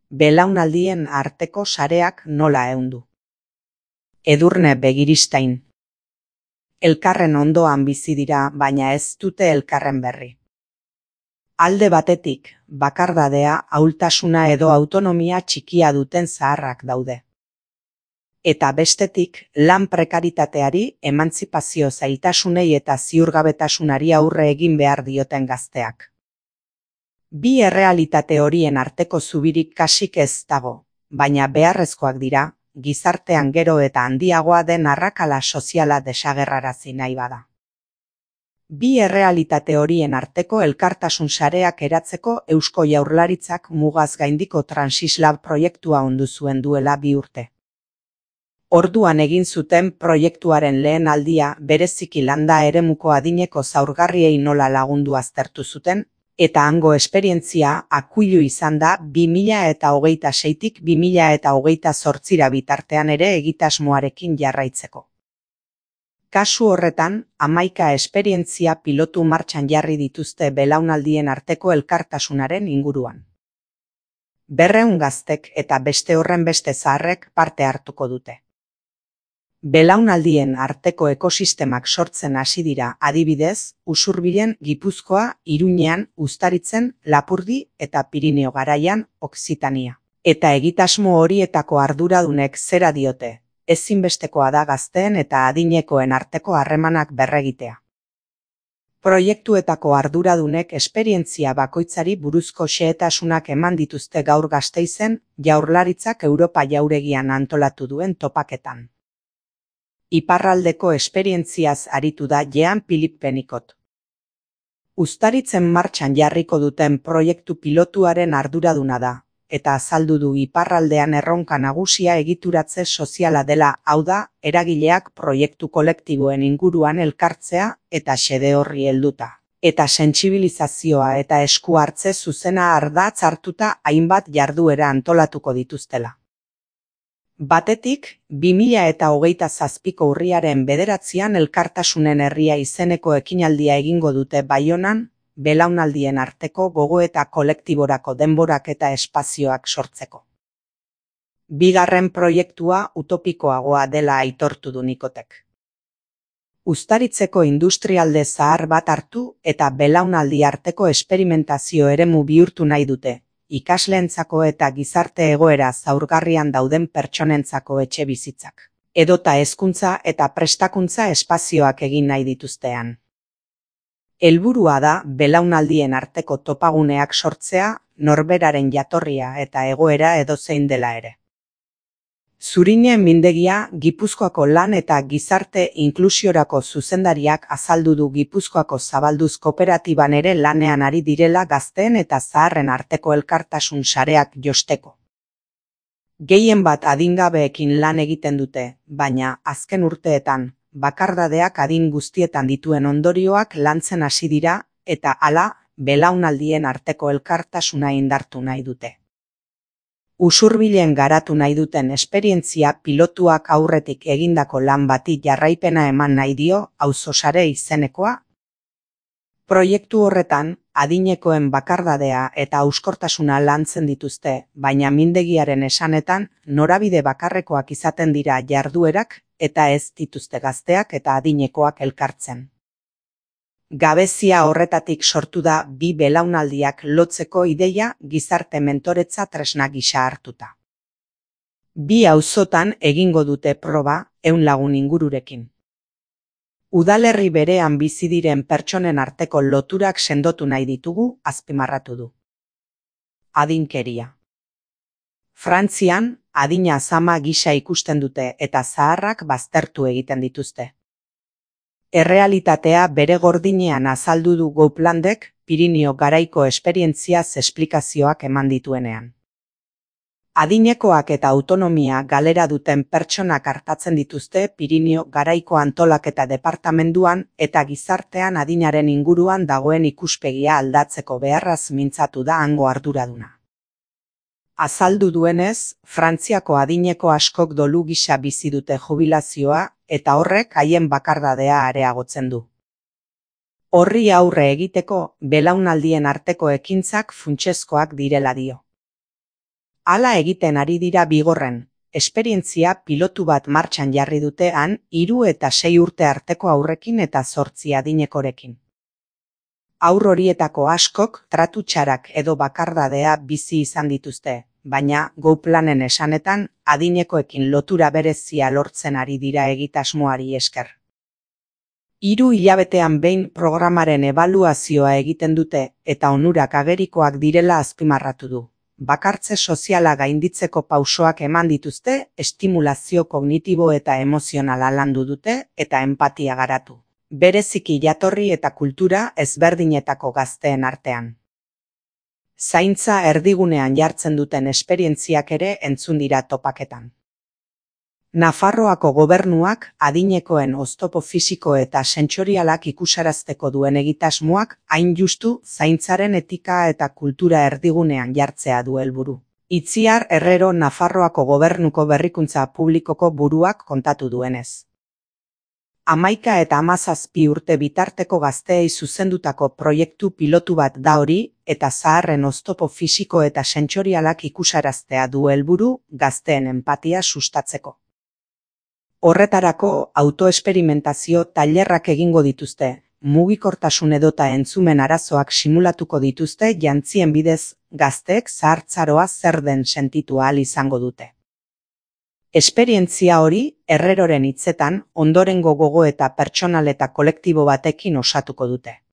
Belaunaldien arteko sareak nola ehundu. Edurne Begiristain. Elkarren ondoan bizi dira, baina ez dute elkarren berri. Alde batetik, bakardadea, ahultasuna edo autonomia txikia duten zaharrak daude. Eta bestetik, lan prekaritateari, emantzipazio zailtasunei eta ziurgabetasunari aurre egin behar dioten gazteak. Bi errealitate horien arteko zubirik kasik ez dago, baina beharrezkoak dira, gizartean gero eta handiagoa den arrakala soziala desagerrarazi nahi bada. Bi errealitate horien arteko elkartasun sareak eratzeko Eusko Jaurlaritzak mugaz gaindiko Transislab proiektua ondu zuen duela 2 urte. Orduan egin zuten proiektuaren lehen aldia bereziki landa eremuko adineko zaurgarriei nola lagundu aztertu zuten, eta hango esperientzia akuilu izan da 2026tik 2028 bitartean ere egitasmoarekin jarraitzeko. Kasu horretan, 11 esperientzia pilotu martxan jarri dituzte belaunaldien arteko elkartasunaren inguruan. 200 gaztek eta beste horrenbeste zaharrek parte hartuko dute. Belaunaldien arteko ekosistemak sortzen hasi dira, adibidez, Usurbilen, Gipuzkoa, Iruñean, Uztaritzen, Lapurdi eta Pirineo Garaian, Okzitania. Eta egitasmo horietako arduradunek zera diote, ezinbestekoa da gazteen eta adinekoen arteko harremanak berregitea. Proiektuetako arduradunek esperientzia bakoitzari buruzko xehetasunak eman dituzte gaur Gasteizen, Jaurlaritzak Europa Jauregian antolatu duen topaketan. Iparraldeko esperientziaz aritu da Jean Philippe Penicot. Uztaritzen martxan jarriko duten proiektu pilotuaren arduraduna da, eta azaldu du iparraldean erronka nagusia egituratze soziala dela, hau da, eragileak proiektu kolektiboen inguruan elkartzea eta xede horri helduta. Eta sentsibilizazioa eta esku hartze zuzena ardatz hartuta hainbat jarduera antolatuko dituztela. Batetik, 2027ko urriaren 9 elkartasunen herria izeneko ekinaldia egingo dute Baionan, belaunaldien arteko gogoeta kolektiborako denborak eta espazioak sortzeko. Bigarren proiektua utopikoagoa dela aitortu du Nikotek. Uztaritzeko industrialde zahar bat hartu eta belaunaldi arteko esperimentazio eremu bihurtu nahi dute, ikasleentzako eta gizarte egoera zaurgarrian dauden pertsonentzako etxe bizitzak, edota hezkuntza eta prestakuntza espazioak egin nahi dituztean. Helburua da belaunaldien arteko topaguneak sortzea, norberaren jatorria eta egoera edozein dela ere. Zurinen mindegia Gipuzkoako lan eta gizarte inklusiorako zuzendariak azaldu du Gipuzkoako Zabalduz kooperatiban ere lanean ari direla gazteen eta zaharren arteko elkartasun sareak josteko. Gehien bat adingabeekin lan egiten dute, baina azken urteetan, bakardadeak adin guztietan dituen ondorioak lantzen hasi dira eta hala, belaunaldien arteko elkartasuna indartu nahi dute. Usurbilen garatu nahi duten esperientzia pilotuak aurretik egindako lan bati jarraipena eman nahi dio auzosare izenekoa. Proiektu horretan, adinekoen bakardadea eta hauskortasuna lantzen dituzte, baina mindegiaren esanetan, norabide bakarrekoak izaten dira jarduerak eta ez dituzte gazteak eta adinekoak elkartzen. Gabezia horretatik sortu da bi belaunaldiak lotzeko ideia gizarte mentoretza tresna gisa hartuta. Bi auzotan egingo dute proba 100 lagun ingururekin. Udalerri berean bizi diren pertsonen arteko loturak sendotu nahi ditugu, azpimarratu du. Adinkeria. Frantzian, adina zama gisa ikusten dute eta zaharrak baztertu egiten dituzte. Errealitatea bere gordinean azaldu du Gouplandek Pirinio Garaiko esperientziaz esplikazioak eman dituenean. Adinekoak eta autonomia galera duten pertsonak artatzen dituzte Pirinio Garaiko antolaketa departamenduan eta gizartean adinaren inguruan dagoen ikuspegia aldatzeko beharraz mintzatu da hango arduraduna. Azaldu duenez, Frantziako adineko askok dolu gisa bizi dute jubilazioa eta horrek haien bakardadea areagotzen du. Horri aurre egiteko belaunaldien arteko ekintzak funtsezkoak direla dio. Hala egiten ari dira bigorren. Esperientzia pilotu bat martxan jarri dute han 3 eta 6 urte arteko haurrekin eta 8 adinekorekin. Haur horietako askok tratu txarak edo bakardadea bizi izan dituzte, baina GoPlanen esanetan adinekoekin lotura berezia lortzen ari dira egitasmoari esker. 3 hilabetean behin programaren ebaluazioa egiten dute eta onurak agerikoak direla azpimarratu du. Bakartze soziala gainditzeko pausoak eman dituzte, estimulazio kognitibo eta emozionala landu dute eta enpatia garatu. Bereziki jatorri eta kultura ezberdinetako gazteen artean. Zaintza erdigunean jartzen duten esperientziak ere entzun dira topaketan. Nafarroako gobernuak adinekoen oztopo fisiko eta sentsorialak ikusarazteko duen egitasmoak hain justu zaintzaren etika eta kultura erdigunean jartzea du helburu. Itziar Herrero Nafarroako gobernuko berrikuntza publikoko buruak kontatu duenez. 11 eta 17 urte bitarteko gazteei zuzendutako proiektu pilotu bat da hori eta zaharren oztopo fisiko eta sentsorialak ikusaraztea du helburu gazteen enpatia sustatzeko. Horretarako autoesperimentazio tailerrak egingo dituzte, mugikortasun edota entzumen arazoak simulatuko dituzte jantzien bidez gazteek zahartzaroa zer den sentitu ahal izango dute. Esperientzia hori, Herreroren hitzetan, ondorengo gogo eta pertsonal eta kolektibo batekin osatuko dute.